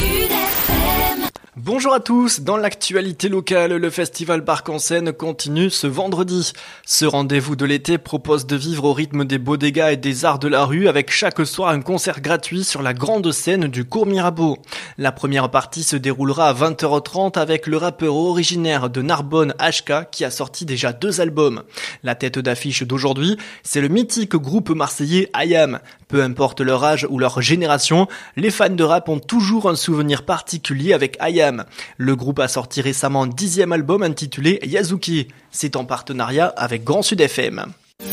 Bonjour à tous, dans l'actualité locale, le festival Parc en Seine continue ce vendredi. Ce rendez-vous de l'été propose de vivre au rythme des bodegas et des arts de la rue avec chaque soir un concert gratuit sur la grande scène du cours Mirabeau. La première partie se déroulera à 20h30 avec le rappeur originaire de Narbonne HK qui a sorti déjà 2 albums. La tête d'affiche d'aujourd'hui, c'est le mythique groupe marseillais IAM. Peu importe leur âge ou leur génération, les fans de rap ont toujours un souvenir particulier avec IAM. Le groupe a sorti récemment un 10e album intitulé Yazuki. C'est en partenariat avec Grand Sud FM.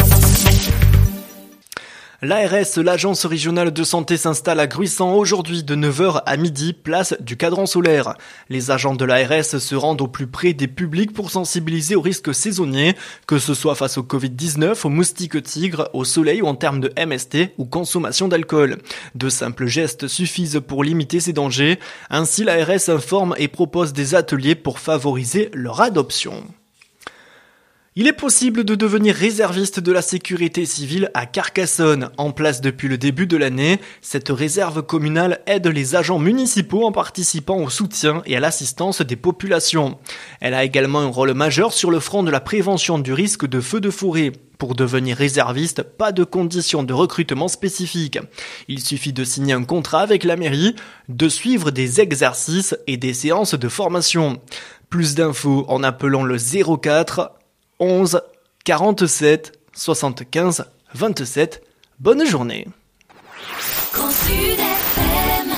L'ARS, l'agence régionale de santé, s'installe à Gruissant aujourd'hui de 9h à midi, place du Cadran Solaire. Les agents de l'ARS se rendent au plus près des publics pour sensibiliser aux risques saisonniers, que ce soit face au Covid-19, aux moustiques tigres, au soleil ou en termes de MST ou consommation d'alcool. De simples gestes suffisent pour limiter ces dangers. Ainsi, l'ARS informe et propose des ateliers pour favoriser leur adoption. Il est possible de devenir réserviste de la sécurité civile à Carcassonne. En place depuis le début de l'année, cette réserve communale aide les agents municipaux en participant au soutien et à l'assistance des populations. Elle a également un rôle majeur sur le front de la prévention du risque de feux de forêt. Pour devenir réserviste, pas de conditions de recrutement spécifiques. Il suffit de signer un contrat avec la mairie, de suivre des exercices et des séances de formation. Plus d'infos en appelant le 04 11 47 75 27. Bonne journée.